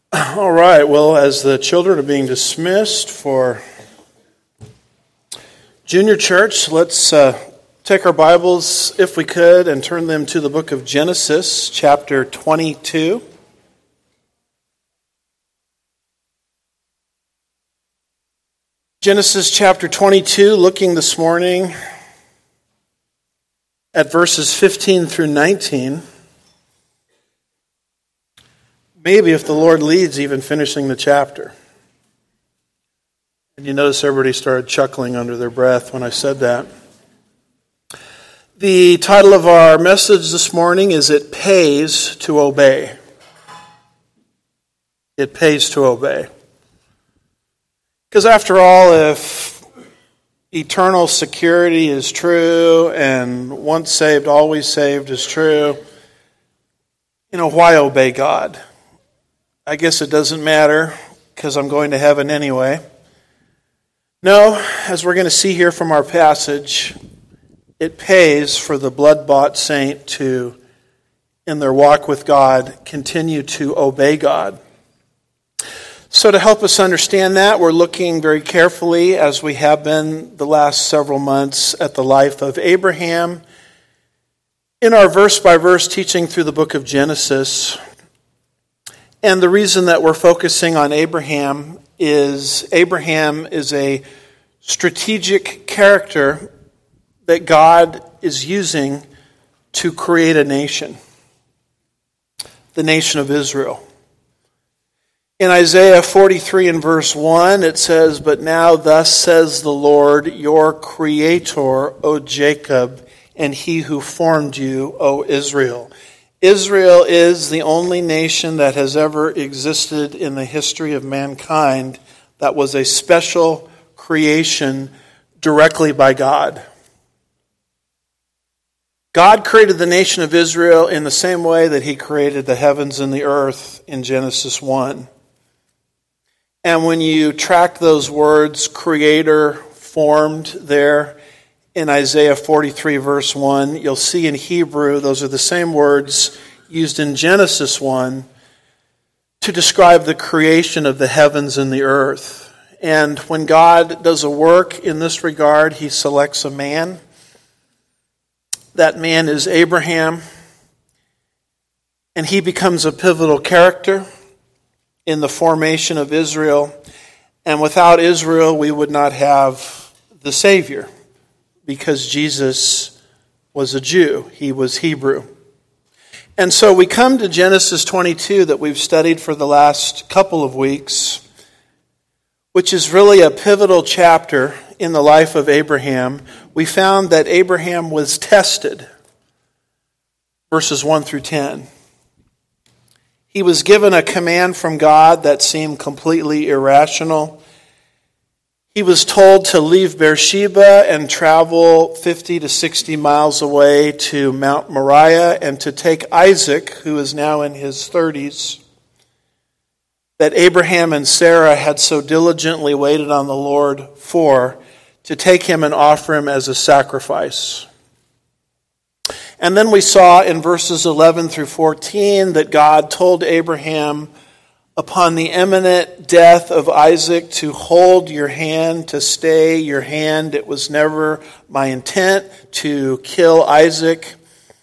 All right, well, as the children are being dismissed for junior church, let's take our Bibles, if we could, and turn them to the book of Genesis, chapter 22. Genesis chapter 22, looking this morning at verses 15 through 19. Maybe if the Lord leads, even finishing the chapter. And you notice everybody started chuckling under their breath when I said that. The title of our message this morning is It Pays to Obey. It pays to obey. Because after all, if eternal security is true and once saved, always saved is true, why obey God? I guess it doesn't matter because I'm going to heaven anyway. No, as we're going to see here from our passage, it pays for the blood-bought saint to, in their walk with God, continue to obey God. So to help us understand that, we're looking very carefully, as we have been the last several months, at the life of Abraham. In our verse-by-verse teaching through the book of Genesis, and the reason that we're focusing on Abraham is a strategic character that God is using to create a nation, the nation of Israel. In Isaiah 43 and verse 1, it says, "But now thus says the Lord, your Creator, O Jacob, and He who formed you, O Israel." Israel is the only nation that has ever existed in the history of mankind that was a special creation directly by God. God created the nation of Israel in the same way that He created the heavens and the earth in Genesis 1. And when you track those words, creator, formed, there in Isaiah 43 verse 1, you'll see in Hebrew, those are the same words used in Genesis 1 to describe the creation of the heavens and the earth. And when God does a work in this regard, He selects a man. That man is Abraham, and he becomes a pivotal character in the formation of Israel. And without Israel, we would not have the Savior, because Jesus was a Jew. He was Hebrew. And so we come to Genesis 22 that we've studied for the last couple of weeks, which is really a pivotal chapter in the life of Abraham. We found that Abraham was tested, verses 1 through 10. He was given a command from God that seemed completely irrational. He was told to leave Beersheba and travel 50 to 60 miles away to Mount Moriah and to take Isaac, who is now in his 30s, that Abraham and Sarah had so diligently waited on the Lord for, to take him and offer him as a sacrifice. And then we saw in verses 11 through 14 that God told Abraham, upon the imminent death of Isaac, to hold your hand, to stay your hand. It was never my intent to kill Isaac,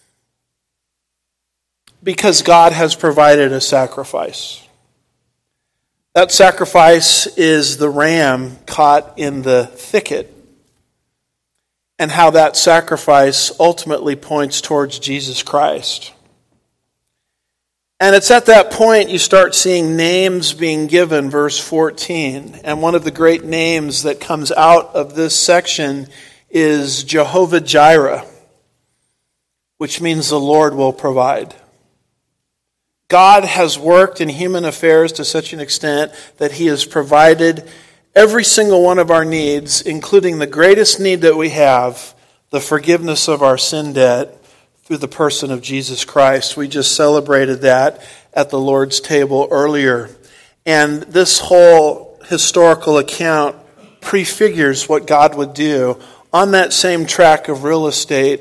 because God has provided a sacrifice. That sacrifice is the ram caught in the thicket, and how that sacrifice ultimately points towards Jesus Christ. And it's at that point you start seeing names being given, verse 14. And one of the great names that comes out of this section is Jehovah Jireh, which means the Lord will provide. God has worked in human affairs to such an extent that He has provided every single one of our needs, including the greatest need that we have, the forgiveness of our sin debt, through the person of Jesus Christ. We just celebrated that at the Lord's table earlier. And this whole historical account prefigures what God would do on that same tract of real estate,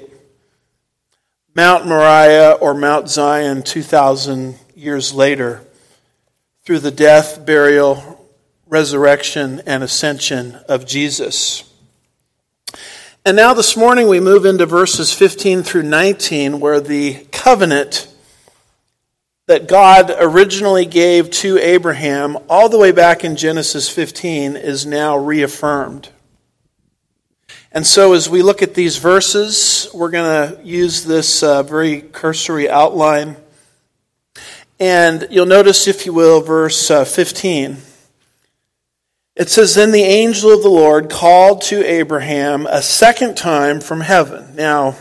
Mount Moriah or Mount Zion, 2,000 years later, through the death, burial, resurrection, and ascension of Jesus. And now this morning we move into verses 15 through 19, where the covenant that God originally gave to Abraham all the way back in Genesis 15 is now reaffirmed. And so as we look at these verses, we're going to use this very cursory outline. And you'll notice, if you will, verse 15. It says, "Then the angel of the Lord called to Abraham a second time from heaven." Now,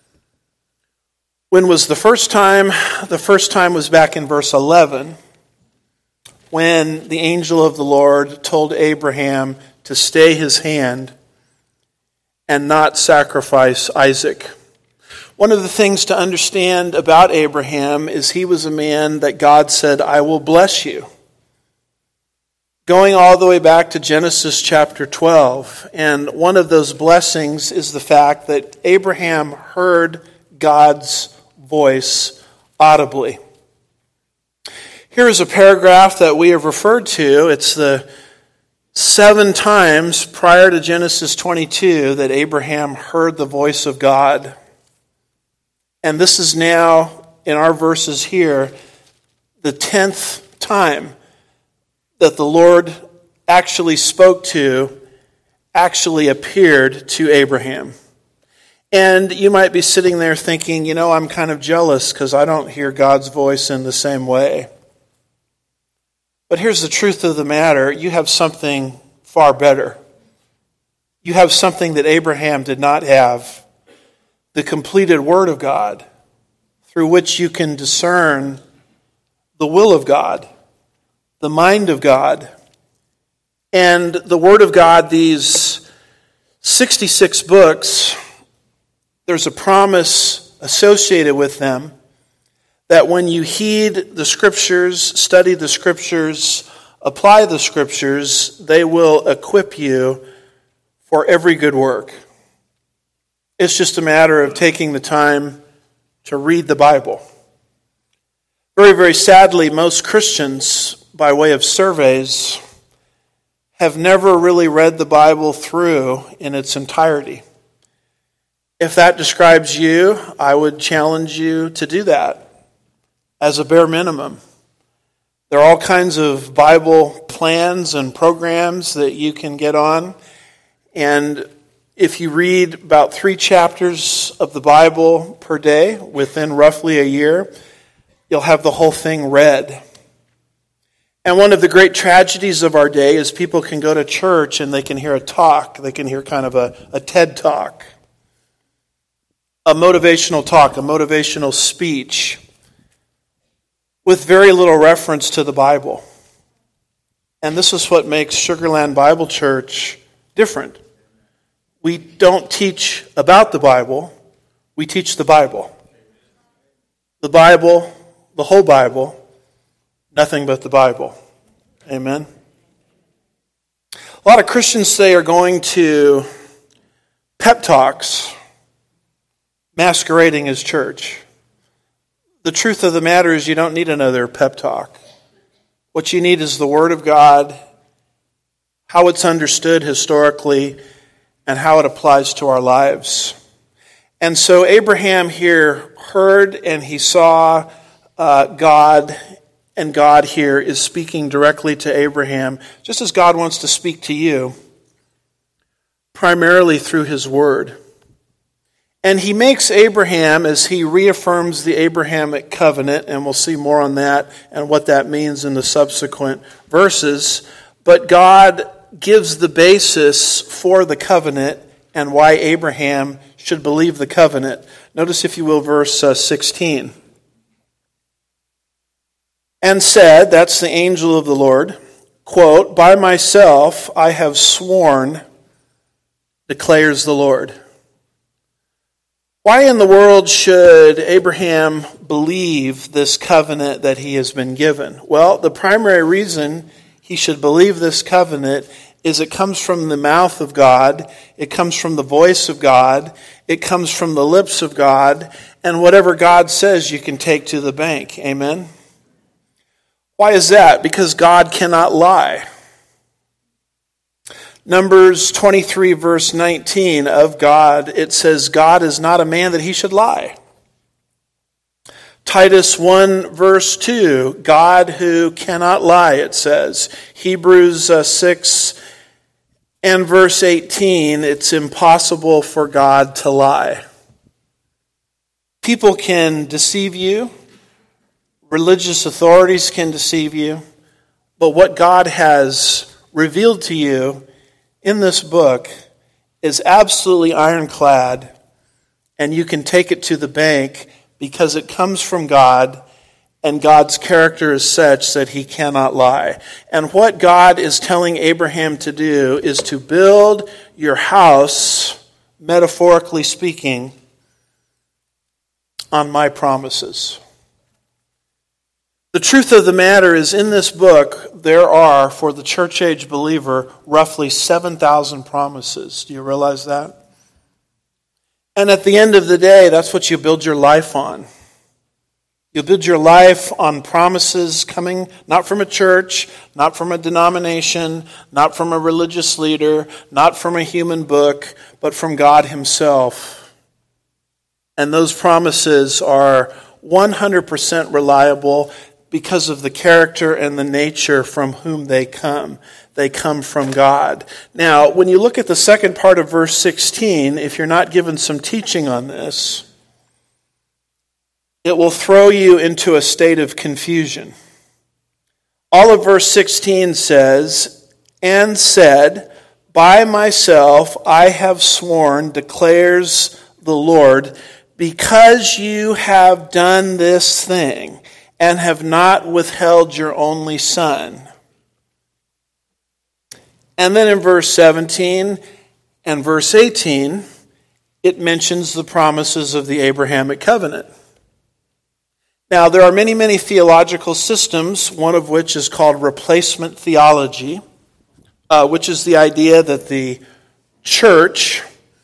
when was the first time? The first time was back in verse 11, when the angel of the Lord told Abraham to stay his hand and not sacrifice Isaac. One of the things to understand about Abraham is he was a man that God said, "I will bless you." Going all the way back to Genesis chapter 12. And one of those blessings is the fact that Abraham heard God's voice audibly. Here is a paragraph that we have referred to. It's the 7 times prior to Genesis 22 that Abraham heard the voice of God. And this is now, in our verses here, the 10th time that the Lord actually spoke to, actually appeared to Abraham. And you might be sitting there thinking, I'm kind of jealous because I don't hear God's voice in the same way. But here's the truth of the matter. You have something far better. You have something that Abraham did not have. The completed Word of God, through which you can discern the will of God, the mind of God. And the Word of God, these 66 books, there's a promise associated with them that when you heed the Scriptures, study the Scriptures, apply the Scriptures, they will equip you for every good work. It's just a matter of taking the time to read the Bible. Very, very sadly, most Christians, by way of surveys, have never really read the Bible through in its entirety. If that describes you, I would challenge you to do that as a bare minimum. There are all kinds of Bible plans and programs that you can get on. And if you read about 3 chapters of the Bible per day within roughly a year, you'll have the whole thing read. And one of the great tragedies of our day is people can go to church and they can hear a talk. They can hear kind of a TED talk, a motivational talk, a motivational speech with very little reference to the Bible. And this is what makes Sugarland Bible Church different. We don't teach about the Bible, we teach the Bible. The Bible, the whole Bible, nothing but the Bible. Amen. A lot of Christians say are going to pep talks masquerading as church. The truth of the matter is you don't need another pep talk. What you need is the Word of God, how it's understood historically, and how it applies to our lives. And so Abraham here heard and he saw God, and God here is speaking directly to Abraham, just as God wants to speak to you, primarily through His Word. And He makes Abraham, as He reaffirms the Abrahamic covenant, and we'll see more on that and what that means in the subsequent verses, but God gives the basis for the covenant and why Abraham should believe the covenant. Notice, if you will, verse 16. "And said," that's the angel of the Lord, quote, "By myself I have sworn, declares the Lord." Why in the world should Abraham believe this covenant that he has been given? Well, the primary reason he should believe this covenant is it comes from the mouth of God, it comes from the voice of God, it comes from the lips of God, and whatever God says you can take to the bank. Amen? Why is that? Because God cannot lie. Numbers 23, verse 19 of God, it says, God is not a man that he should lie. Titus 1, verse 2, God who cannot lie, it says. Hebrews 6 and verse 18, it's impossible for God to lie. People can deceive you. Religious authorities can deceive you. But what God has revealed to you in this book is absolutely ironclad, and you can take it to the bank because it comes from God, and God's character is such that he cannot lie. And what God is telling Abraham to do is to build your house, metaphorically speaking, on my promises. The truth of the matter is, in this book, there are, for the church age believer, roughly 7,000 promises. Do you realize that? And at the end of the day, that's what you build your life on. You build your life on promises coming not from a church, not from a denomination, not from a religious leader, not from a human book, but from God himself. And those promises are 100% reliable because of the character and the nature from whom they come. They come from God. Now, when you look at the second part of verse 16, if you're not given some teaching on this, it will throw you into a state of confusion. All of verse 16 says, and said, by myself I have sworn, declares the Lord, because you have done this thing, and have not withheld your only son. And then in verse 17 and verse 18, it mentions the promises of the Abrahamic covenant. Now, there are many, many theological systems, one of which is called replacement theology, which is the idea that the church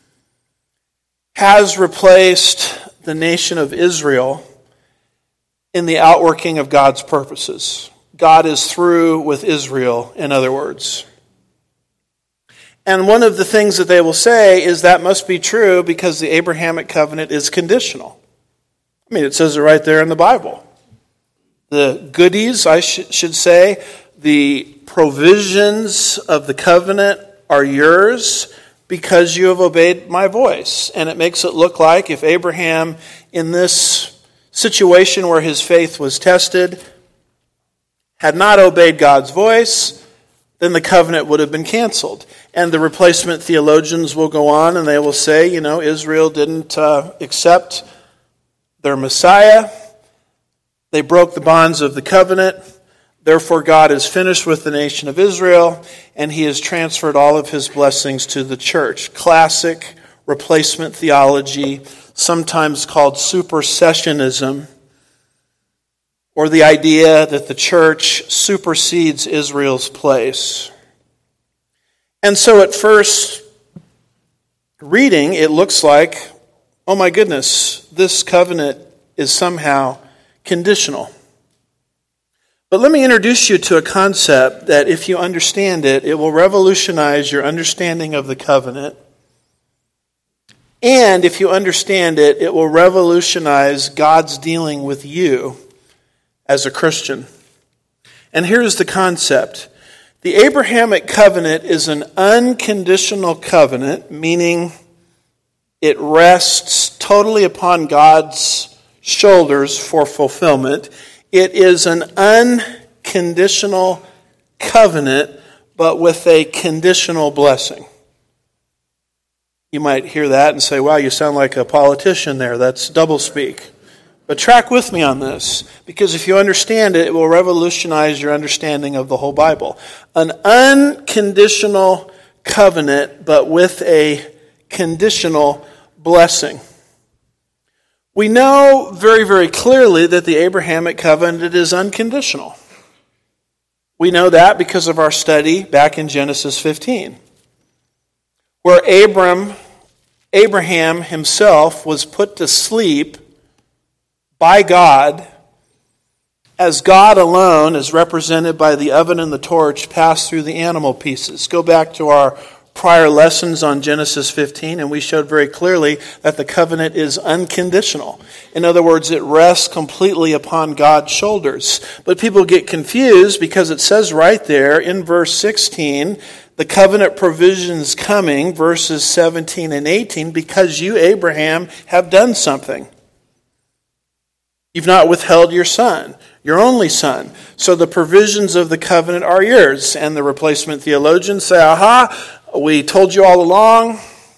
has replaced the nation of Israel in the outworking of God's purposes. God is through with Israel, in other words. And one of the things that they will say is that must be true because the Abrahamic covenant is conditional. I mean, it says it right there in the Bible. The goodies, I should say, the provisions of the covenant are yours because you have obeyed my voice. And it makes it look like if Abraham, in this situation where his faith was tested, had not obeyed God's voice, then the covenant would have been canceled. And the replacement theologians will go on and they will say, Israel didn't accept their Messiah. They broke the bonds of the covenant. Therefore, God is finished with the nation of Israel, and he has transferred all of his blessings to the church. Classic replacement theology, sometimes called supersessionism, or the idea that the church supersedes Israel's place. And so at first reading, it looks like, oh my goodness, this covenant is somehow conditional. But let me introduce you to a concept that if you understand it, it will revolutionize your understanding of the covenant. And if you understand it, it will revolutionize God's dealing with you as a Christian. And here's the concept. The Abrahamic covenant is an unconditional covenant, meaning it rests totally upon God's shoulders for fulfillment. It is an unconditional covenant, but with a conditional blessing. You might hear that and say, wow, you sound like a politician there. That's doublespeak. But track with me on this, because if you understand it, it will revolutionize your understanding of the whole Bible. An unconditional covenant, but with a conditional blessing. We know very, very clearly that the Abrahamic covenant is unconditional. We know that because of our study back in Genesis 15, where Abraham himself was put to sleep by God as God alone, as represented by the oven and the torch, passed through the animal pieces. Go back to our prior lessons on Genesis 15, and we showed very clearly that the covenant is unconditional. In other words, it rests completely upon God's shoulders. But people get confused because it says right there in verse 16, the covenant provisions coming, verses 17 and 18, because you, Abraham, have done something. You've not withheld your son, your only son. So the provisions of the covenant are yours. And the replacement theologians say, aha, we told you all along.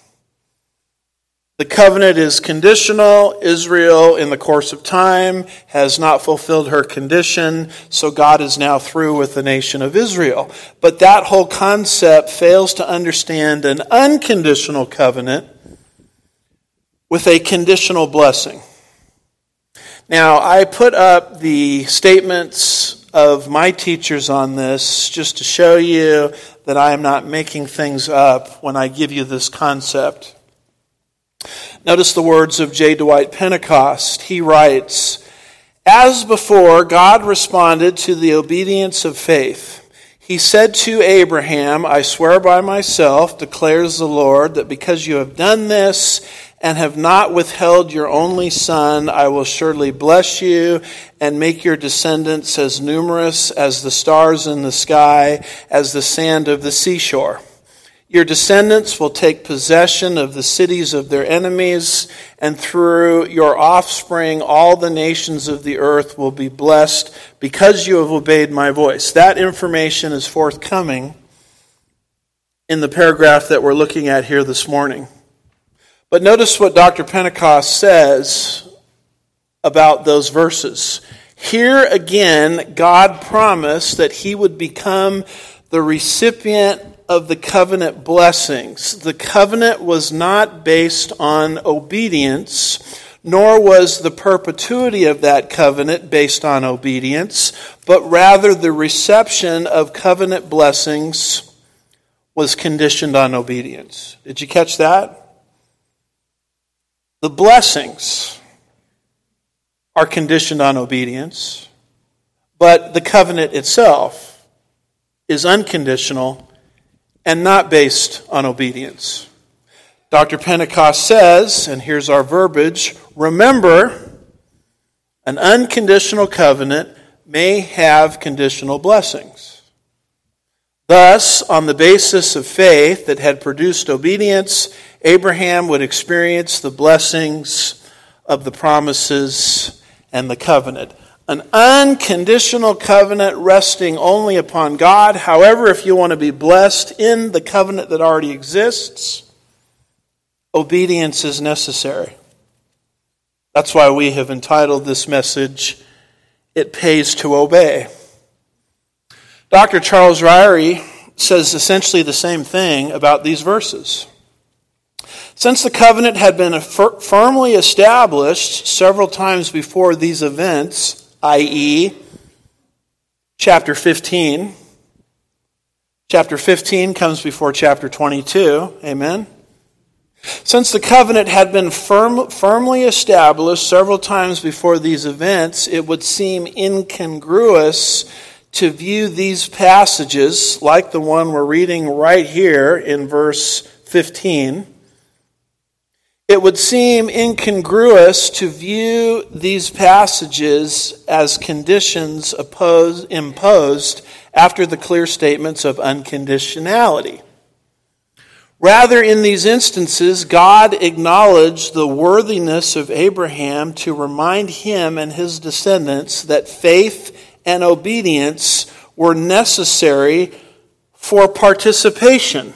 The covenant is conditional. Israel, in the course of time, has not fulfilled her condition, so God is now through with the nation of Israel. But that whole concept fails to understand an unconditional covenant with a conditional blessing. Now, I put up the statements of my teachers on this just to show you that I am not making things up when I give you this concept. Notice the words of J. Dwight Pentecost. He writes, "As before, God responded to the obedience of faith. He said to Abraham, 'I swear by myself, declares the Lord, that because you have done this and have not withheld your only son, I will surely bless you and make your descendants as numerous as the stars in the sky, as the sand of the seashore. Your descendants will take possession of the cities of their enemies, and through your offspring all the nations of the earth will be blessed because you have obeyed my voice.'" That information is forthcoming in the paragraph that we're looking at here this morning. But notice what Dr. Pentecost says about those verses. Here again, God promised that he would become the recipient of the covenant blessings. The covenant was not based on obedience, nor was the perpetuity of that covenant based on obedience, but rather the reception of covenant blessings was conditioned on obedience. Did you catch that? The blessings are conditioned on obedience, but the covenant itself is unconditional and not based on obedience. Dr. Pentecost says, and here's our verbiage, "Remember, an unconditional covenant may have conditional blessings. Thus, on the basis of faith that had produced obedience, Abraham would experience the blessings of the promises and the covenant." An unconditional covenant resting only upon God. However, if you want to be blessed in the covenant that already exists, obedience is necessary. That's why we have entitled this message, "It Pays to Obey." Dr. Charles Ryrie says essentially the same thing about these verses. Since the covenant had been firmly established several times before these events, i.e., chapter 15. Chapter 15 comes before chapter 22. Amen? Since the covenant had been firmly established several times before these events, it would seem incongruous to view these passages, like the one we're reading right here in verse 15, it would seem incongruous to view these passages as conditions imposed after the clear statements of unconditionality. Rather, in these instances, God acknowledged the worthiness of Abraham to remind him and his descendants that faith and obedience were necessary for participation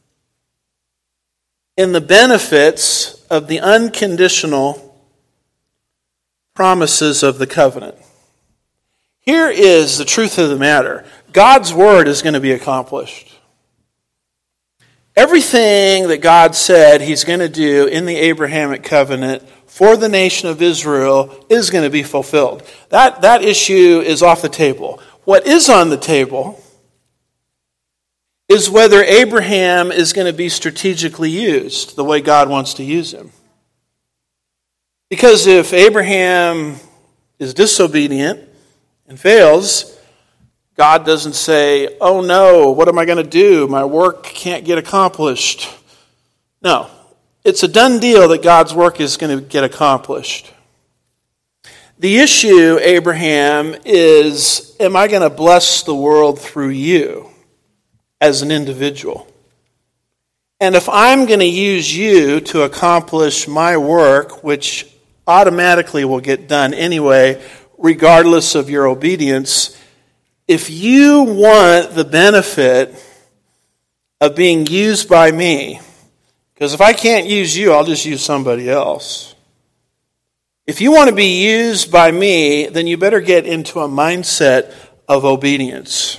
in the benefits of the unconditional promises of the covenant. Here is the truth of the matter. God's word is going to be accomplished. Everything that God said he's going to do in the Abrahamic covenant for the nation of Israel is going to be fulfilled. That issue is off the table. What is on the table is whether Abraham is going to be strategically used the way God wants to use him. Because if Abraham is disobedient and fails, God doesn't say, oh no, what am I going to do? My work can't get accomplished. No, it's a done deal that God's work is going to get accomplished. The issue, Abraham, is, am I going to bless the world through you as an individual? And if I'm going to use you to accomplish my work, which automatically will get done anyway, regardless of your obedience, if you want the benefit of being used by me, because if I can't use you, I'll just use somebody else. If you want to be used by me, then you better get into a mindset of obedience.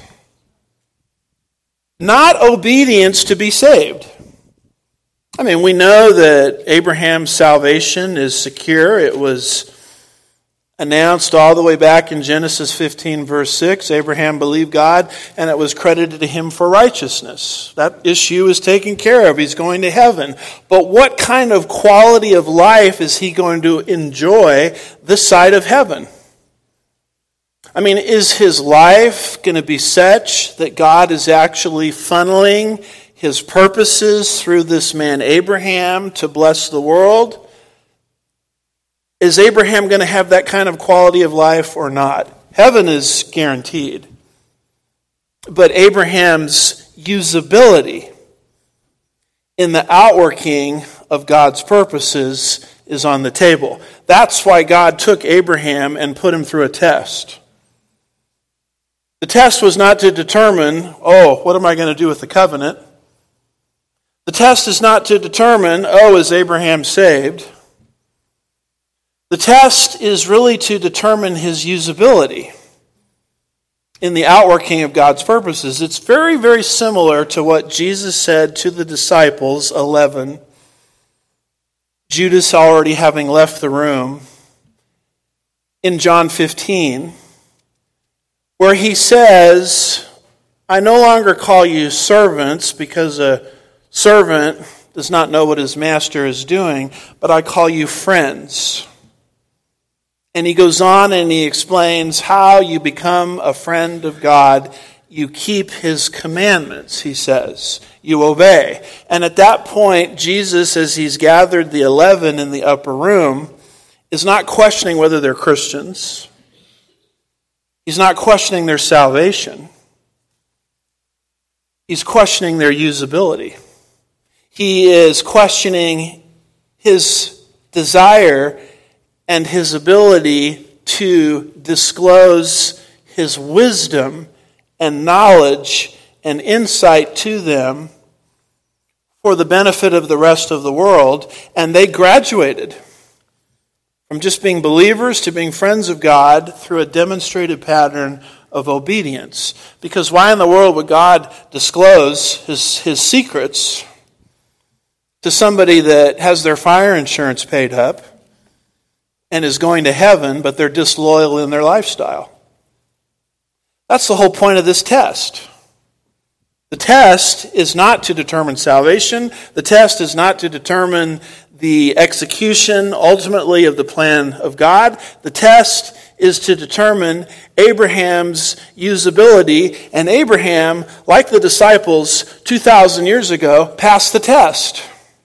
Not obedience to be saved. I mean, we know that Abraham's salvation is secure. It was announced all the way back in Genesis 15, verse 6. Abraham believed God, and it was credited to him for righteousness. That issue is taken care of. He's going to heaven. But what kind of quality of life is he going to enjoy this side of heaven? I mean, is his life going to be such that God is actually funneling his purposes through this man Abraham to bless the world? Is Abraham going to have that kind of quality of life or not? Heaven is guaranteed. But Abraham's usability in the outworking of God's purposes is on the table. That's why God took Abraham and put him through a test. The test was not to determine, what am I going to do with the covenant? The test is not to determine, is Abraham saved? The test is really to determine his usability in the outworking of God's purposes. It's very, very similar to what Jesus said to the disciples, 11, Judas already having left the room, in John 15, where he says, I no longer call you servants because a servant does not know what his master is doing, but I call you friends. And he goes on and he explains how you become a friend of God. You keep his commandments, he says. You obey. And at that point, Jesus, as he's gathered the 11 in the upper room, is not questioning whether they're Christians. He's not questioning their salvation. He's questioning their usability. He is questioning his desire and his ability to disclose his wisdom and knowledge and insight to them for the benefit of the rest of the world. And they graduated from just being believers to being friends of God through a demonstrated pattern of obedience. Because why in the world would God disclose his secrets to somebody that has their fire insurance paid up and is going to heaven, but they're disloyal in their lifestyle? That's the whole point of this test. The test is not to determine salvation. The test is not to determine the execution, ultimately, of the plan of God. The test is to determine Abraham's usability. And Abraham, like the disciples 2,000 years ago, passed the test.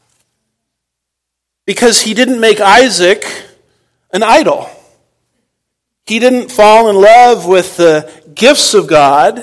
Because he didn't make Isaac an idol. He didn't fall in love with the gifts of God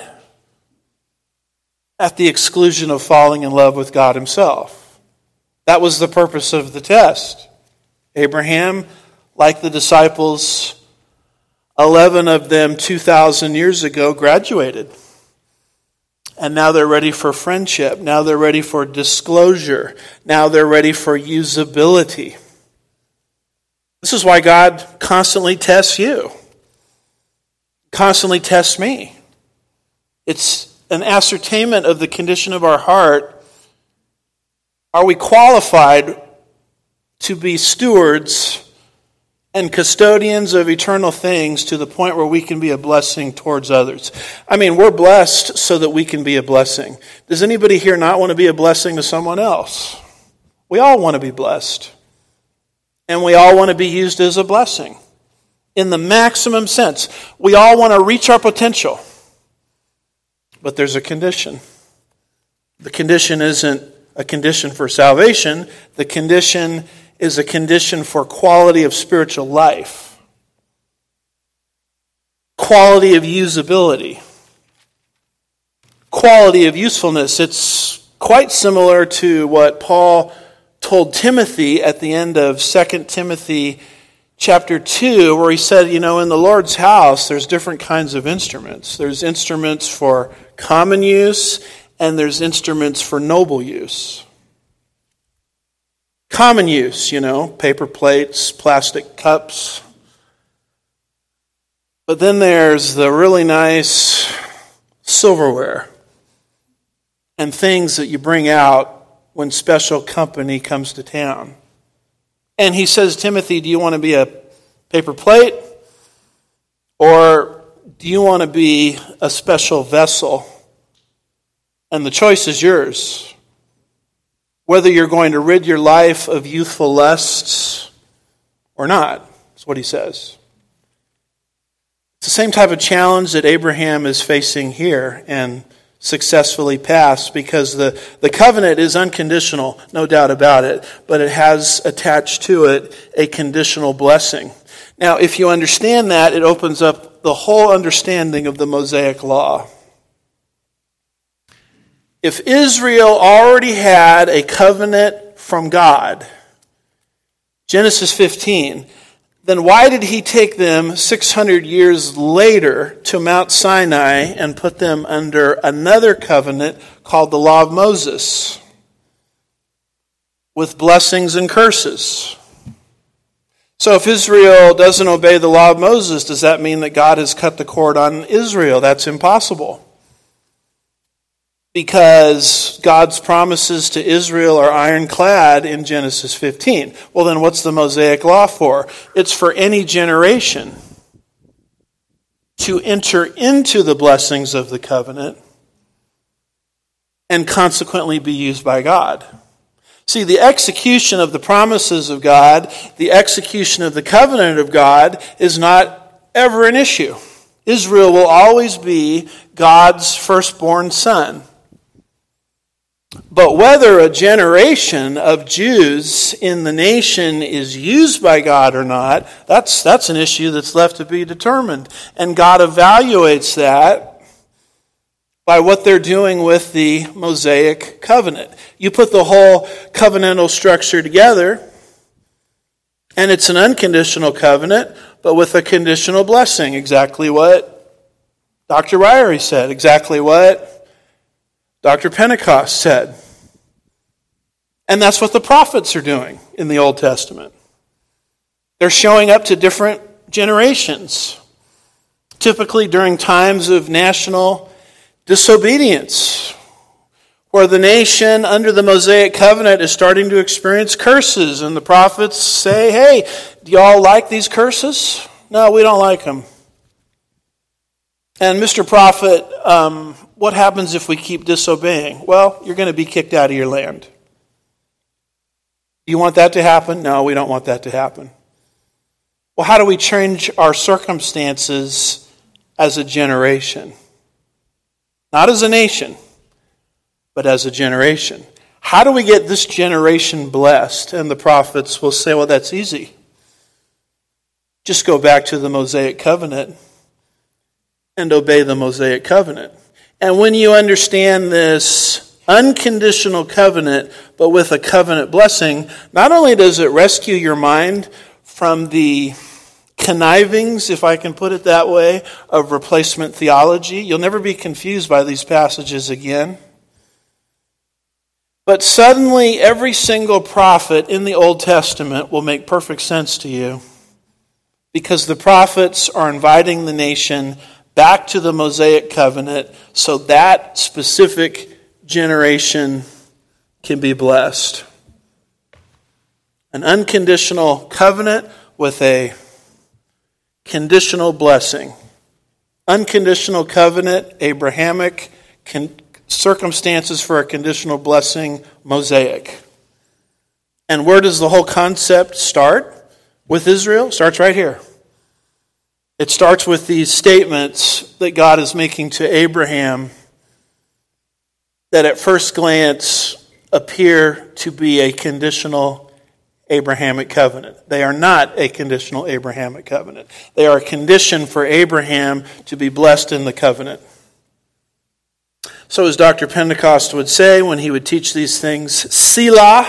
at the exclusion of falling in love with God himself. That was the purpose of the test. Abraham, like the disciples, 11 of them 2,000 years ago, graduated. And now they're ready for friendship. Now they're ready for disclosure. Now they're ready for usability. This is why God constantly tests you. Constantly tests me. It's an ascertainment of the condition of our heart. Are we qualified to be stewards and custodians of eternal things to the point where we can be a blessing towards others? I mean, we're blessed so that we can be a blessing. Does anybody here not want to be a blessing to someone else? We all want to be blessed. And we all want to be used as a blessing. in the maximum sense. We all want to reach our potential. But there's a condition. The condition isn't a condition for salvation. The condition is a condition for quality of spiritual life. Quality of usability. Quality of usefulness. It's quite similar to what Paul told Timothy at the end of 2 Timothy chapter 2, where he said, in the Lord's house, there's different kinds of instruments. There's instruments for common use, and there's instruments for noble use. Common use, paper plates, plastic cups. But then there's the really nice silverware and things that you bring out when special company comes to town. And he says, Timothy, do you want to be a paper plate? Or do you want to be a special vessel? And the choice is yours. Whether you're going to rid your life of youthful lusts or not, that's what he says. It's the same type of challenge that Abraham is facing here and successfully passed, because the covenant is unconditional, no doubt about it, but it has attached to it a conditional blessing. Now, if you understand that, it opens up the whole understanding of the Mosaic Law. If Israel already had a covenant from God, Genesis 15, then why did he take them 600 years later to Mount Sinai and put them under another covenant called the Law of Moses, with blessings and curses? So if Israel doesn't obey the Law of Moses, does that mean that God has cut the cord on Israel? That's impossible. Because God's promises to Israel are ironclad in Genesis 15. Well, then what's the Mosaic Law for? It's for any generation to enter into the blessings of the covenant and consequently be used by God. See, the execution of the promises of God, the execution of the covenant of God, is not ever an issue. Israel will always be God's firstborn son. But whether a generation of Jews in the nation is used by God or not, that's an issue that's left to be determined. And God evaluates that by what they're doing with the Mosaic covenant. You put the whole covenantal structure together, and it's an unconditional covenant, but with a conditional blessing. Exactly what Dr. Ryrie said, exactly what Dr. Pentecost said. And that's what the prophets are doing in the Old Testament. They're showing up to different generations, typically during times of national disobedience, where the nation under the Mosaic covenant is starting to experience curses, and the prophets say, hey, do y'all like these curses? No, we don't like them. And Mr. Prophet, what happens if we keep disobeying? Well, you're going to be kicked out of your land. Do you want that to happen? No, we don't want that to happen. Well, how do we change our circumstances as a generation? Not as a nation, but as a generation. How do we get this generation blessed? And the prophets will say, well, that's easy. Just go back to the Mosaic covenant and obey the Mosaic covenant. And when you understand this unconditional covenant, but with a covenant blessing, not only does it rescue your mind from the connivings, if I can put it that way, of replacement theology. You'll never be confused by these passages again. But suddenly, every single prophet in the Old Testament will make perfect sense to you, because the prophets are inviting the nation back to the Mosaic covenant so that specific generation can be blessed. An unconditional covenant with a conditional blessing. Unconditional covenant, Abrahamic, circumstances for a conditional blessing, Mosaic. And where does the whole concept start with Israel? It starts right here. It starts with these statements that God is making to Abraham that at first glance appear to be a conditional Abrahamic covenant. They are not a conditional Abrahamic covenant. They are a condition for Abraham to be blessed in the covenant. So as Dr. Pentecost would say when he would teach these things, Selah,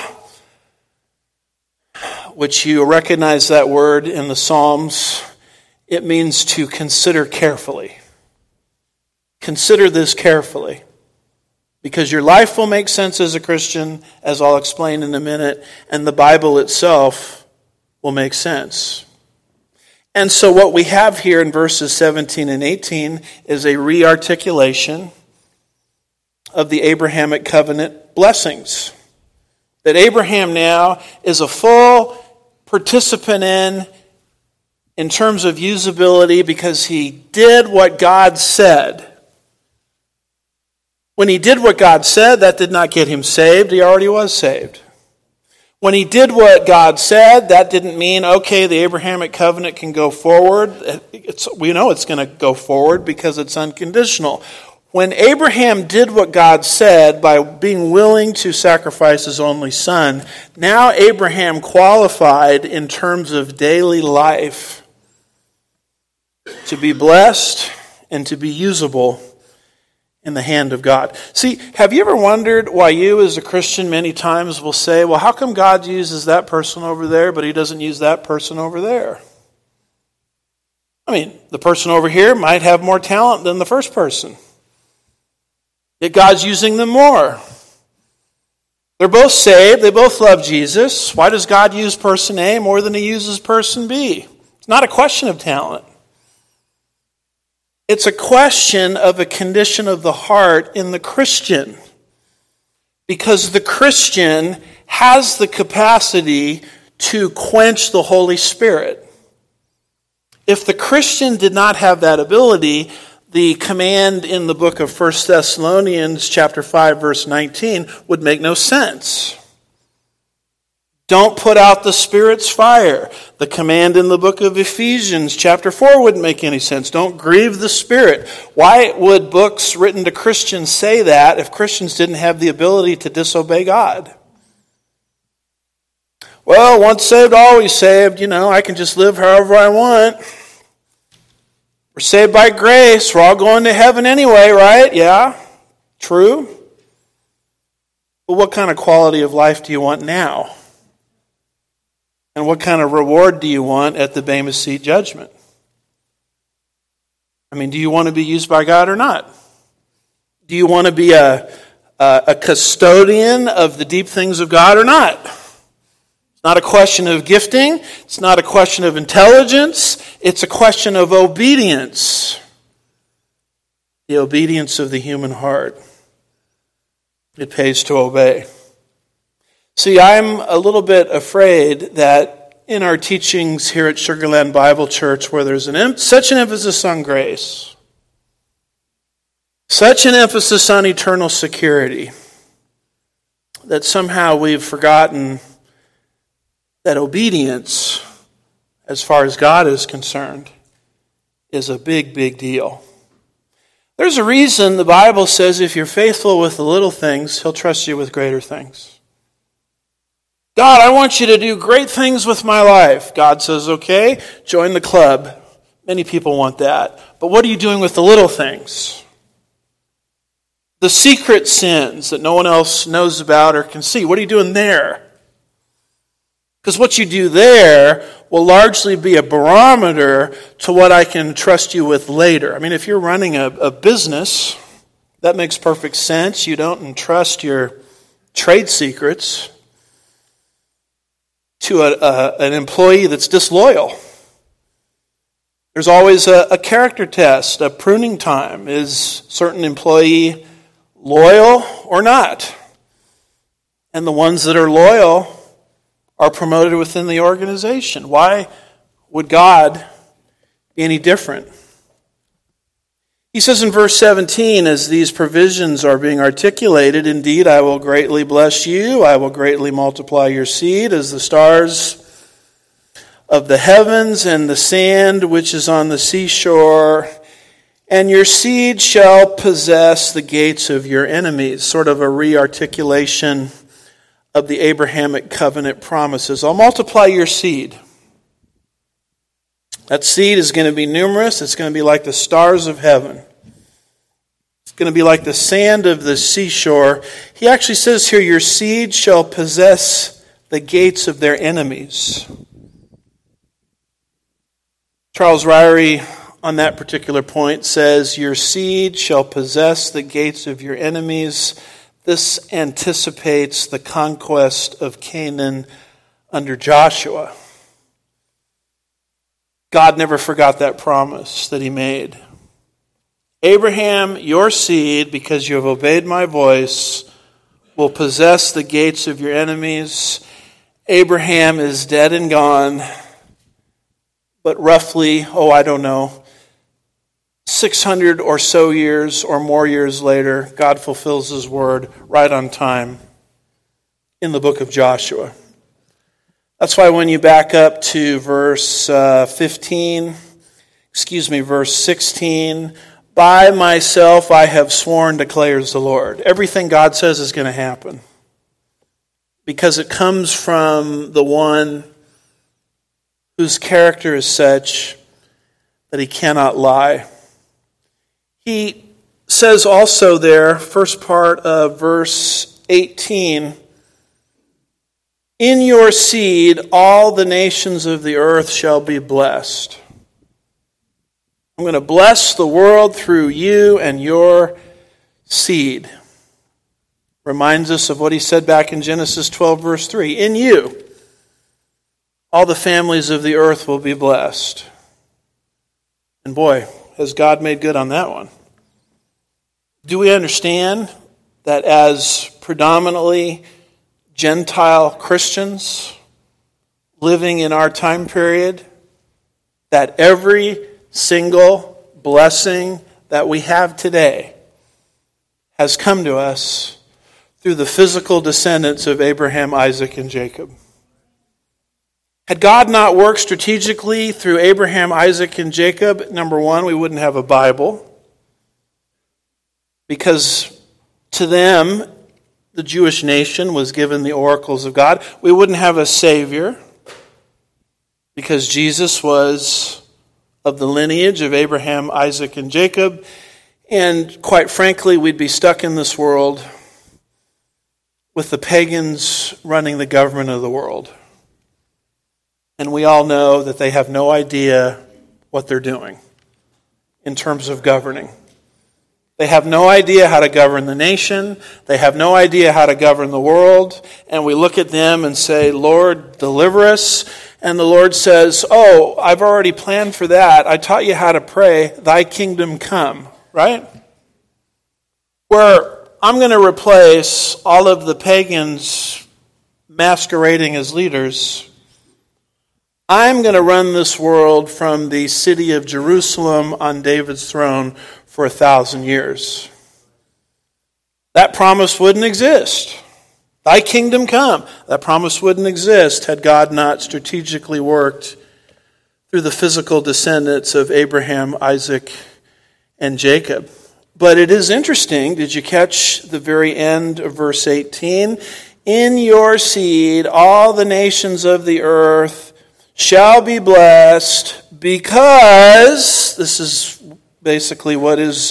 which you recognize that word in the Psalms, it means to consider carefully. Consider this carefully. Because your life will make sense as a Christian, as I'll explain in a minute, and the Bible itself will make sense. And so what we have here in verses 17 and 18 is a re-articulation of the Abrahamic covenant blessings. That Abraham now is a full participant in terms of usability because he did what God said. When he did what God said, that did not get him saved. He already was saved. When he did what God said, that didn't mean, okay, the Abrahamic covenant can go forward. We know it's going to go forward because it's unconditional. When Abraham did what God said by being willing to sacrifice his only son, now Abraham qualified in terms of daily life to be blessed and to be usable in the hand of God. See, have you ever wondered why you as a Christian many times will say, well, how come God uses that person over there, but he doesn't use that person over there? I mean, the person over here might have more talent than the first person. Yet God's using them more. They're both saved. They both love Jesus. Why does God use person A more than he uses person B? It's not a question of talent. It's a question of a condition of the heart in the Christian. Because the Christian has the capacity to quench the Holy Spirit. If the Christian did not have that ability, the command in the book of 1 Thessalonians chapter 5 verse 19 would make no sense. Don't put out the Spirit's fire. The command in the book of Ephesians chapter 4 wouldn't make any sense. Don't grieve the Spirit. Why would books written to Christians say that if Christians didn't have the ability to disobey God? Well, once saved, always saved. I can just live however I want. We're saved by grace. We're all going to heaven anyway, right? Yeah, true. But what kind of quality of life do you want now? And what kind of reward do you want at the Bema Seat judgment? I mean, do you want to be used by God or not? Do you want to be a custodian of the deep things of God or not? It's not a question of gifting. It's not a question of intelligence. It's a question of obedience. The obedience of the human heart. It pays to obey. See, I'm a little bit afraid that in our teachings here at Sugarland Bible Church, where there's such an emphasis on grace, such an emphasis on eternal security, that somehow we've forgotten that obedience, as far as God is concerned, is a big, big deal. There's a reason the Bible says if you're faithful with the little things, he'll trust you with greater things. God, I want you to do great things with my life. God says, okay, join the club. Many people want that. But what are you doing with the little things? The secret sins that no one else knows about or can see. What are you doing there? Because what you do there will largely be a barometer to what I can trust you with later. I mean, if you're running a business, that makes perfect sense. You don't entrust your trade secrets to an employee that's disloyal. There's always a character test, a pruning time. Is certain employee loyal or not? And the ones that are loyal are promoted within the organization. Why would God be any different? He says in verse 17, as these provisions are being articulated, indeed, I will greatly bless you. I will greatly multiply your seed as the stars of the heavens and the sand which is on the seashore, and your seed shall possess the gates of your enemies. Sort of a re-articulation of the Abrahamic covenant promises. I'll multiply your seed. That seed is going to be numerous. It's going to be like the stars of heaven. It's going to be like the sand of the seashore. He actually says here, your seed shall possess the gates of their enemies. Charles Ryrie, on that particular point, says, your seed shall possess the gates of your enemies. This anticipates the conquest of Canaan under Joshua. God never forgot that promise that he made. Abraham, your seed, because you have obeyed my voice, will possess the gates of your enemies. Abraham is dead and gone, but roughly, 600 or so years or more years later, God fulfills his word right on time in the book of Joshua. That's why when you back up to verse 16, by myself I have sworn, declares the Lord. Everything God says is going to happen because it comes from the one whose character is such that he cannot lie. He says also there, first part of verse 18, in your seed all the nations of the earth shall be blessed. I'm going to bless the world through you and your seed. Reminds us of what he said back in Genesis 12, verse 3. In you, all the families of the earth will be blessed. And boy, has God made good on that one. Do we understand that as predominantly Gentile Christians living in our time period, that every single blessing that we have today has come to us through the physical descendants of Abraham, Isaac, and Jacob? Had God not worked strategically through Abraham, Isaac, and Jacob, number one, we wouldn't have a Bible. Because to them, the Jewish nation was given the oracles of God. We wouldn't have a Savior because Jesus was of the lineage of Abraham, Isaac, and Jacob. And quite frankly, we'd be stuck in this world with the pagans running the government of the world. And we all know that they have no idea what they're doing in terms of governing. They have no idea how to govern the nation. They have no idea how to govern the world. And we look at them and say, Lord, deliver us. And the Lord says, oh, I've already planned for that. I taught you how to pray, thy kingdom come, right? Where I'm going to replace all of the pagans masquerading as leaders. I'm going to run this world from the city of Jerusalem on David's throne for 1,000 years. That promise wouldn't exist. Thy kingdom come. That promise wouldn't exist had God not strategically worked through the physical descendants of Abraham, Isaac, and Jacob. But it is interesting. Did you catch the very end of verse 18? In your seed, all the nations of the earth shall be blessed because, this is basically what is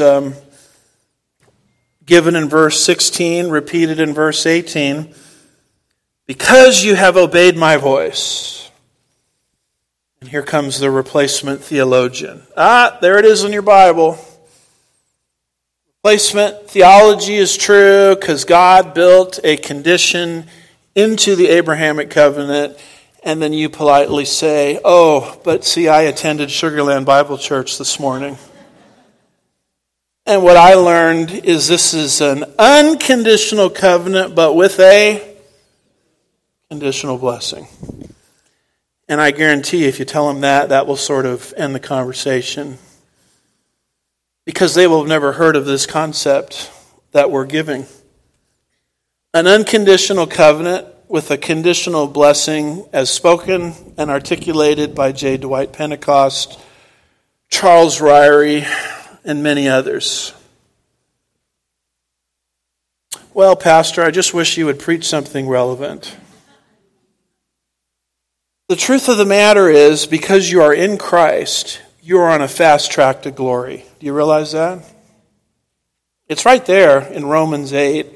given in verse 16, repeated in verse 18, because you have obeyed my voice. And here comes the replacement theologian. There it is in your Bible. Replacement theology is true because God built a condition into the Abrahamic covenant, and then you politely say, oh, but see, I attended Sugar Land Bible Church this morning. And what I learned is this is an unconditional covenant, but with a conditional blessing. And I guarantee if you tell them that will sort of end the conversation. Because they will have never heard of this concept that we're giving. An unconditional covenant with a conditional blessing as spoken and articulated by J. Dwight Pentecost, Charles Ryrie, and many others. Well, Pastor, I just wish you would preach something relevant. The truth of the matter is, because you are in Christ, you are on a fast track to glory. Do you realize that? It's right there in Romans 8,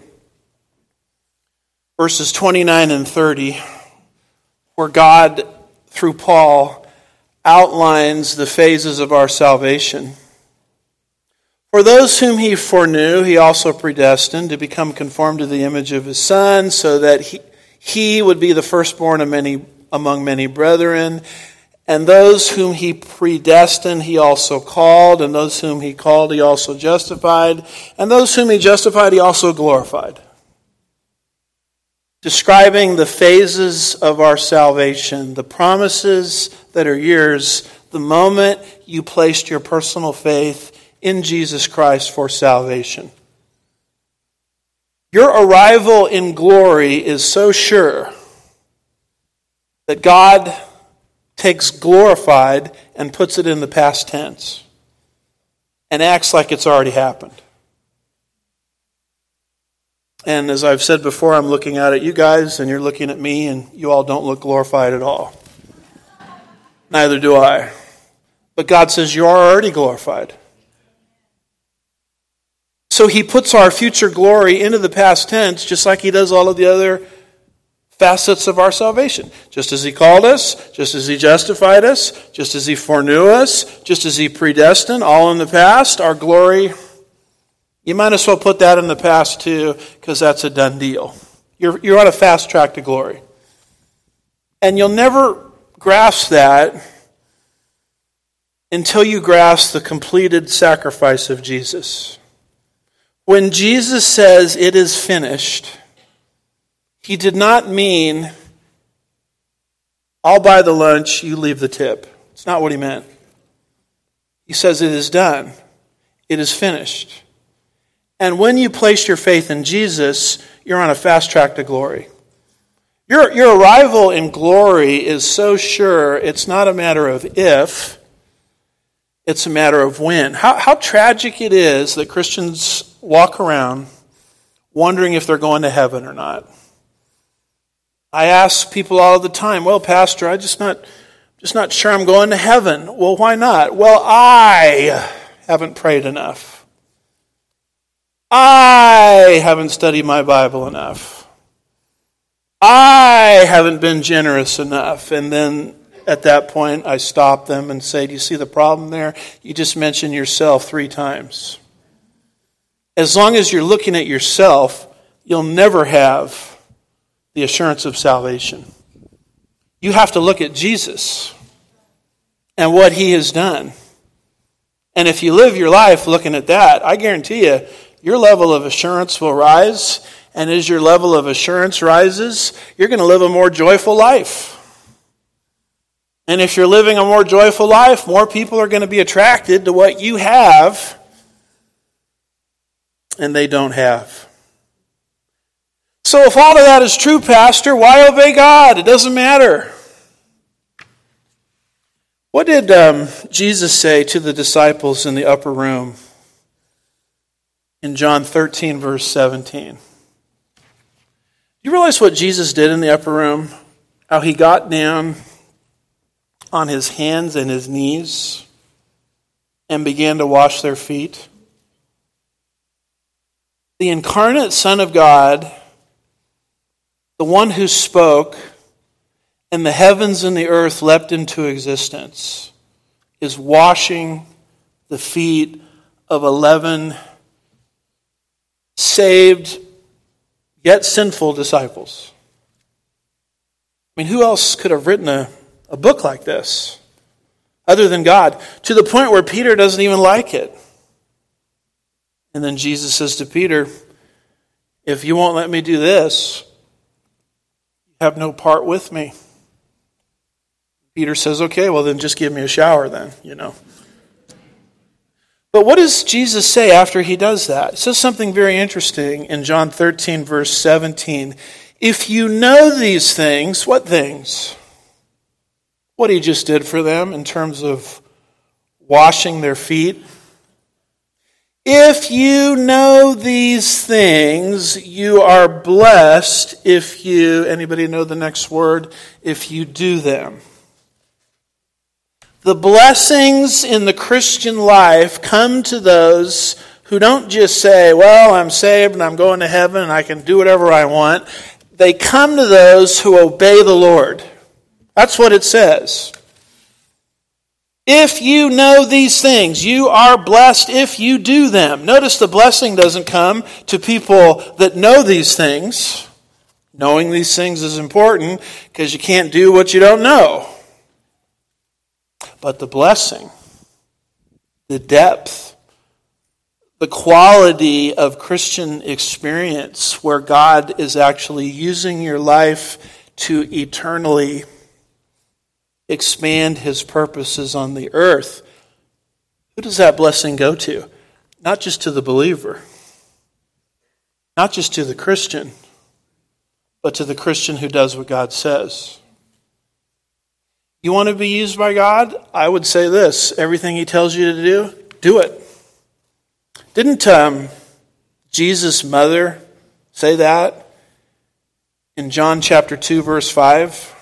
verses 29 and 30, where God, through Paul, outlines the phases of our salvation. For those whom he foreknew, he also predestined to become conformed to the image of his Son, so that he would be the firstborn among many brethren. And those whom he predestined, he also called. And those whom he called, he also justified. And those whom he justified, he also glorified. Describing the phases of our salvation, the promises that are yours the moment you placed your personal faith in Jesus Christ for salvation. Your arrival in glory is so sure that God takes glorified and puts it in the past tense and acts like it's already happened. And as I've said before, I'm looking out at you guys and you're looking at me, and you all don't look glorified at all. Neither do I. But God says you are already glorified. So he puts our future glory into the past tense, just like he does all of the other facets of our salvation. Just as he called us, just as he justified us, just as he foreknew us, just as he predestined, all in the past, our glory, you might as well put that in the past too, because that's a done deal. You're on a fast track to glory. And you'll never grasp that until you grasp the completed sacrifice of Jesus. When Jesus says it is finished, he did not mean, I'll buy the lunch, you leave the tip. It's not what he meant. He says it is done. It is finished. And when you place your faith in Jesus, you're on a fast track to glory. Your arrival in glory is so sure, it's not a matter of if, it's a matter of when. How tragic it is that Christians walk around wondering if they're going to heaven or not. I ask people all the time, well, Pastor, I'm just not sure I'm going to heaven. Well, why not? Well, I haven't prayed enough. I haven't studied my Bible enough. I haven't been generous enough. And then at that point, I stop them and say, do you see the problem there? You just mentioned yourself 3 times. As long as you're looking at yourself, you'll never have the assurance of salvation. You have to look at Jesus and what he has done. And if you live your life looking at that, I guarantee you, your level of assurance will rise. And as your level of assurance rises, you're going to live a more joyful life. And if you're living a more joyful life, more people are going to be attracted to what you have and they don't have. So if all of that is true, Pastor, why obey God? It doesn't matter. What did Jesus say to the disciples in the upper room in John 13, verse 17? You realize what Jesus did in the upper room? How he got down on his hands and his knees and began to wash their feet? The incarnate Son of God, the one who spoke, and the heavens and the earth leapt into existence, is washing the feet of 11 saved, yet sinful disciples. I mean, who else could have written a book like this other than God? To the point where Peter doesn't even like it. And then Jesus says to Peter, if you won't let me do this, you have no part with me. Peter says, okay, well then just give me a shower then, But what does Jesus say after he does that? It says something very interesting in John 13, verse 17. If you know these things, what things? What he just did for them in terms of washing their feet. If you know these things, you are blessed if you, anybody know the next word? If you do them. The blessings in the Christian life come to those who don't just say, well, I'm saved and I'm going to heaven and I can do whatever I want. They come to those who obey the Lord. That's what it says. If you know these things, you are blessed if you do them. Notice the blessing doesn't come to people that know these things. Knowing these things is important because you can't do what you don't know. But the blessing, the depth, the quality of Christian experience where God is actually using your life to eternally expand his purposes on the earth, who does that blessing go to? Not just to the believer, not just to the Christian, but to the Christian who does what God says. You want to be used by God? I would say this: everything he tells you to do, do it. Didn't Jesus' mother say that in John chapter 2, verse 5?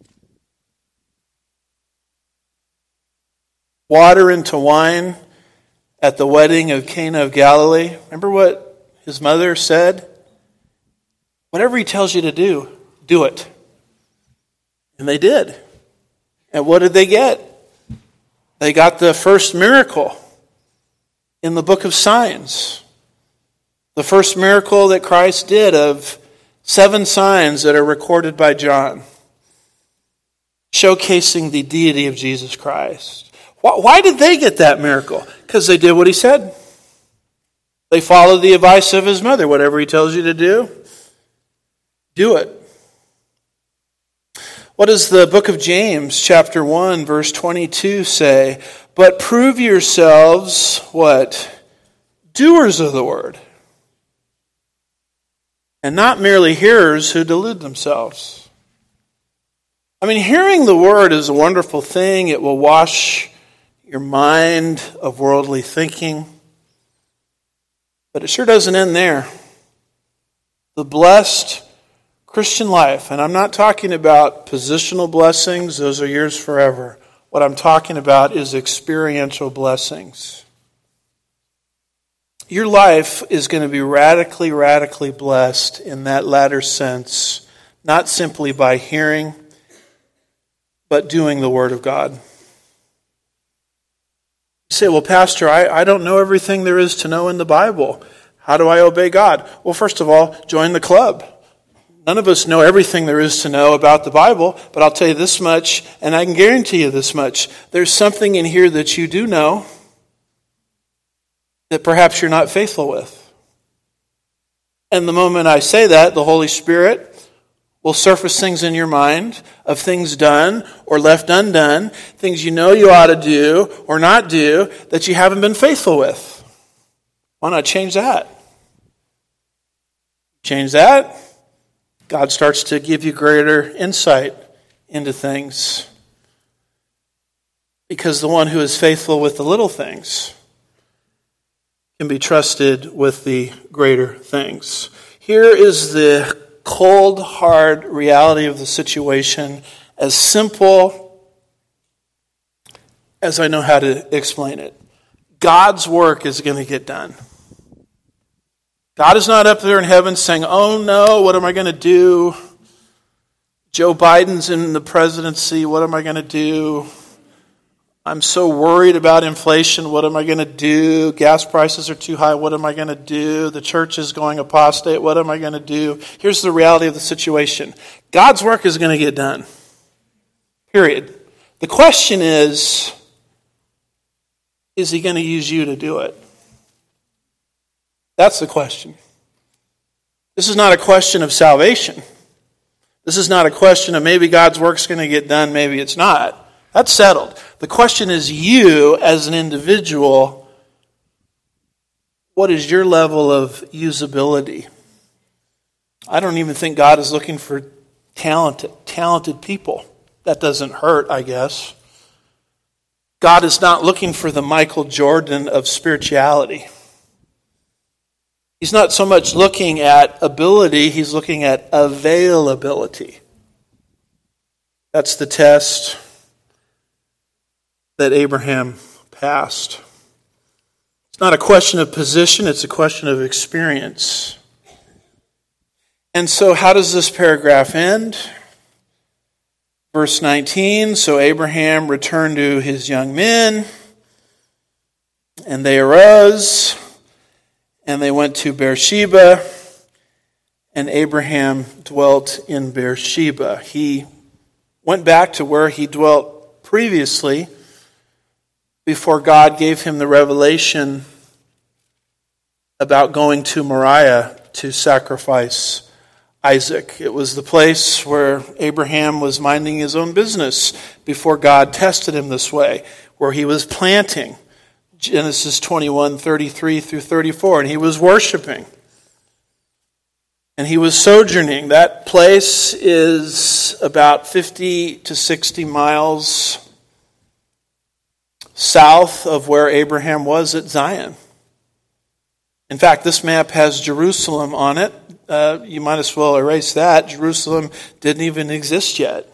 Water into wine at the wedding of Cana of Galilee. Remember what his mother said? Whatever he tells you to do, do it. And they did. And what did they get? They got the first miracle in the book of signs. The first miracle that Christ did of 7 signs that are recorded by John, showcasing the deity of Jesus Christ. Why did they get that miracle? Because they did what he said. They followed the advice of his mother. Whatever he tells you to do, do it. What does the book of James, chapter 1, verse 22 say? But prove yourselves, what? Doers of the word. And not merely hearers who delude themselves. I mean, hearing the word is a wonderful thing. It will wash your mind of worldly thinking. But it sure doesn't end there. The blessed Christian life, and I'm not talking about positional blessings, those are yours forever. What I'm talking about is experiential blessings. Your life is going to be radically, radically blessed in that latter sense, not simply by hearing, but doing the Word of God. You say, well, Pastor, I don't know everything there is to know in the Bible. How do I obey God? Well, first of all, join the club. None of us know everything there is to know about the Bible, but I'll tell you this much, and I can guarantee you this much. There's something in here that you do know that perhaps you're not faithful with. And the moment I say that, the Holy Spirit will surface things in your mind of things done or left undone, things you know you ought to do or not do that you haven't been faithful with. Why not change that? Change that, God starts to give you greater insight into things. Because the one who is faithful with the little things can be trusted with the greater things. Here is the cold, hard reality of the situation, as simple as I know how to explain it. God's work is going to get done. God is not up there in heaven saying, oh no, what am I going to do? Joe Biden's in the presidency, what am I going to do? I'm so worried about inflation, what am I going to do? Gas prices are too high, what am I going to do? The church is going apostate, what am I going to do? Here's the reality of the situation. God's work is going to get done. Period. The question is he going to use you to do it? That's the question. This is not a question of salvation. This is not a question of maybe God's work's going to get done, maybe it's not. That's settled. The question is you as an individual, what is your level of usability? I don't even think God is looking for talented people. That doesn't hurt, I guess. God is not looking for the Michael Jordan of spirituality. He's not so much looking at ability, he's looking at availability. That's the test that Abraham passed. It's not a question of position, it's a question of experience. And so how does this paragraph end? Verse 19, so Abraham returned to his young men, and they arose, and they went to Beersheba, and Abraham dwelt in Beersheba. He went back to where he dwelt previously before God gave him the revelation about going to Moriah to sacrifice Isaac. It was the place where Abraham was minding his own business before God tested him this way, where he was planting, Genesis 21:33 through 34, and he was worshiping. And he was sojourning. That place is about 50 to 60 miles south of where Abraham was at Zion. In fact, this map has Jerusalem on it. You might as well erase that. Jerusalem didn't even exist yet.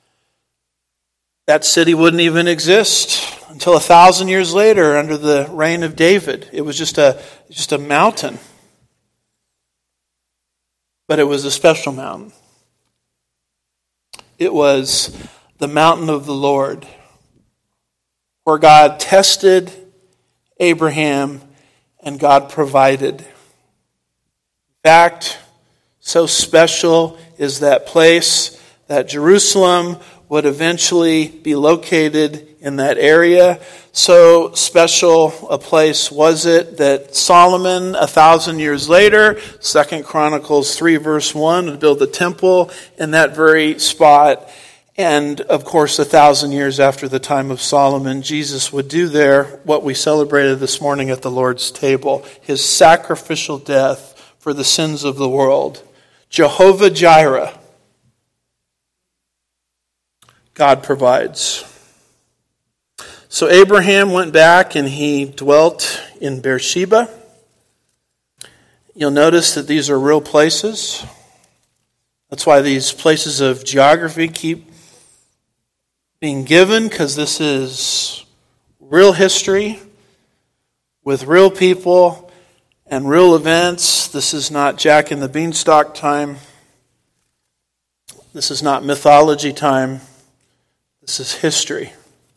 That city wouldn't even exist until 1,000 years later under the reign of David. It was just a mountain. But it was a special mountain. It was the mountain of the Lord, where God tested Abraham and God provided. In fact, so special is that place that Jerusalem would eventually be located in that area. So special a place was it that Solomon, 1,000 years later, 2 Chronicles 3 verse 1, would build the temple in that very spot. And of course, 1,000 years after the time of Solomon, Jesus would do there what we celebrated this morning at the Lord's table, his sacrificial death for the sins of the world. Jehovah Jireh. God provides. So Abraham went back and he dwelt in Beersheba. You'll notice that these are real places. That's why these places of geography keep being given, because this is real history with real people and real events. This is not Jack and the Beanstalk time. This is not mythology time. This is history.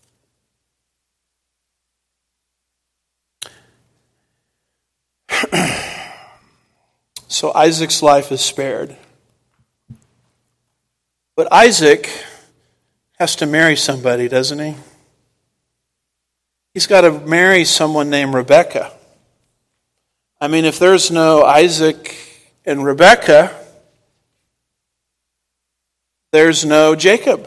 So Isaac's life is spared. But Isaac has to marry somebody, doesn't he? He's got to marry someone named Rebekah. I mean, if there's no Isaac and Rebekah, there's no Jacob.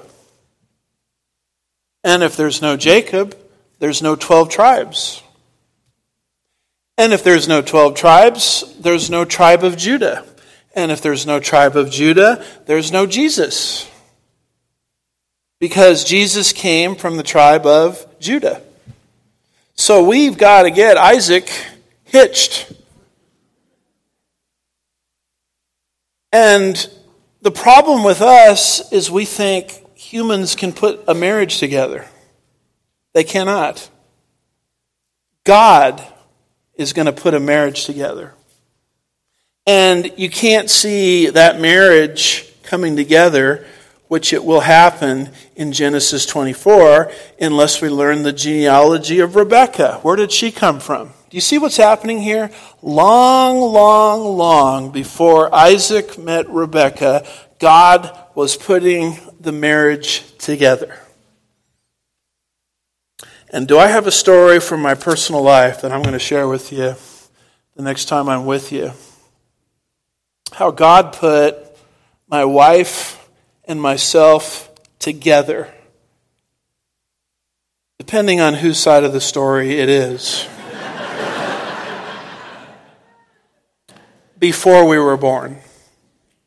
And if there's no Jacob, there's no 12 tribes. And if there's no 12 tribes, there's no tribe of Judah. And if there's no tribe of Judah, there's no Jesus. Because Jesus came from the tribe of Judah. So we've got to get Isaac hitched. And the problem with us is we think humans can put a marriage together. They cannot. God is going to put a marriage together. And you can't see that marriage coming together, which it will happen in Genesis 24, unless we learn the genealogy of Rebekah. Where did she come from? Do you see what's happening here? Long before Isaac met Rebekah, God was putting the marriage together. And do I have a story from my personal life that I'm going to share with you the next time I'm with you? How God put my wife and myself together, depending on whose side of the story it is. Before we were born.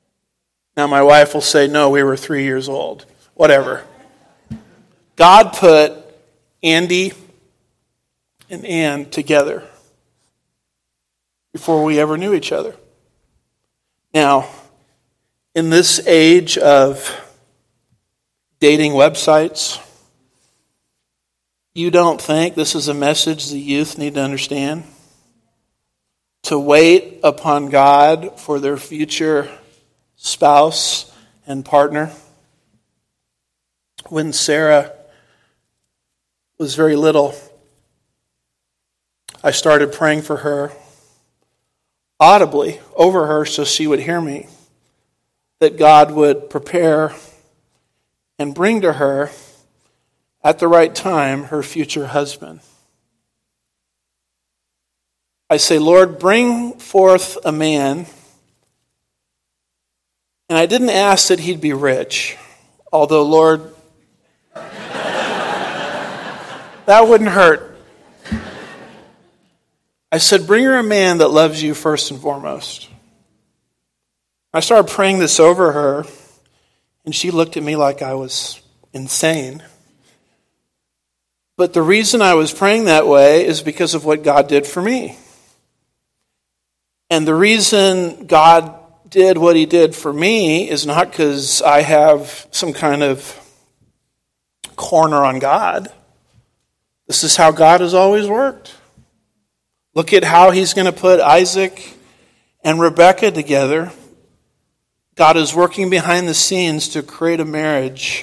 Now my wife will say, no, we were 3 years old. Whatever. God put Andy and Ann together before we ever knew each other. Now, in this age of dating websites, you don't think this is a message the youth need to understand? To wait upon God for their future spouse and partner. When Sarah was very little, I started praying for her audibly over her so she would hear me, that God would prepare and bring to her at the right time her future husband. I say, Lord, bring forth a man. And I didn't ask that he'd be rich, although, Lord, that wouldn't hurt. I said, bring her a man that loves you first and foremost. I started praying this over her, and she looked at me like I was insane. But the reason I was praying that way is because of what God did for me. And the reason God did what he did for me is not because I have some kind of corner on God. This is how God has always worked. Look at how he's going to put Isaac and Rebekah together. God is working behind the scenes to create a marriage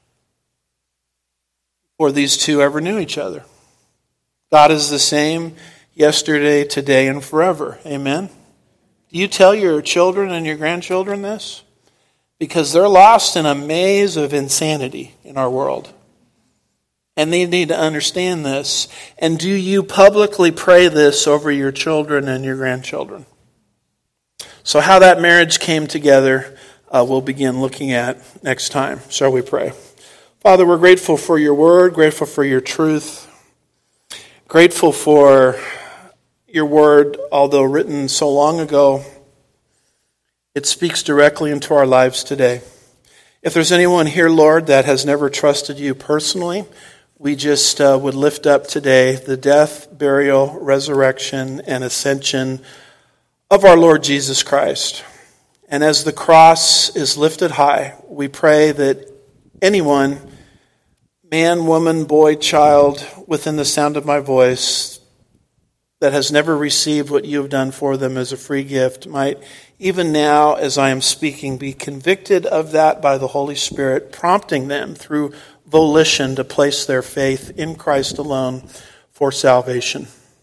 before these two ever knew each other. God is the same yesterday, today, and forever. Amen? Do you tell your children and your grandchildren this? Because they're lost in a maze of insanity in our world. And they need to understand this. And do you publicly pray this over your children and your grandchildren? So how that marriage came together, we'll begin looking at next time. Shall we pray? Father, we're grateful for your word, grateful for your truth, grateful for your word, although written so long ago, it speaks directly into our lives today. If there's anyone here, Lord, that has never trusted you personally, we just would lift up today the death, burial, resurrection, and ascension of our Lord Jesus Christ. And as the cross is lifted high, we pray that anyone, man, woman, boy, child, within the sound of my voice, that has never received what you have done for them as a free gift, might, even now as I am speaking, be convicted of that by the Holy Spirit, prompting them through volition to place their faith in Christ alone for salvation.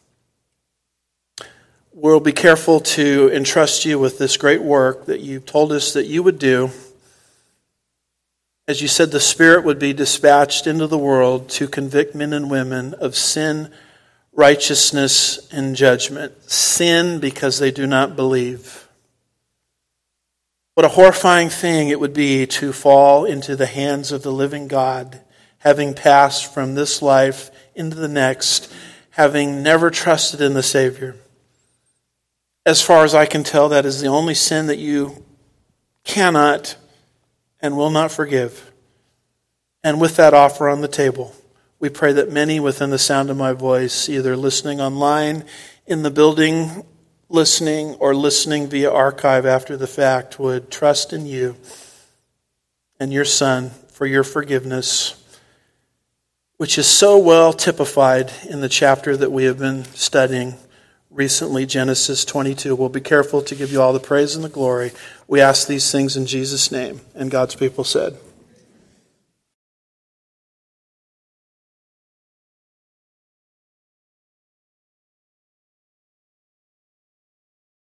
We'll be careful to entrust you with this great work that you told us that you would do. As you said, the Spirit would be dispatched into the world to convict men and women of sin, righteousness, and judgment. Sin because they do not believe. What a horrifying thing it would be to fall into the hands of the living God, having passed from this life into the next, having never trusted in the Savior. As far as I can tell, that is the only sin that you cannot and will not forgive. And with that offer on the table, we pray that many within the sound of my voice, either listening online, in the building, listening, or listening via archive after the fact, would trust in you and your Son for your forgiveness, which is so well typified in the chapter that we have been studying recently, Genesis 22. We'll be careful to give you all the praise and the glory. We ask these things in Jesus' name. And God's people said,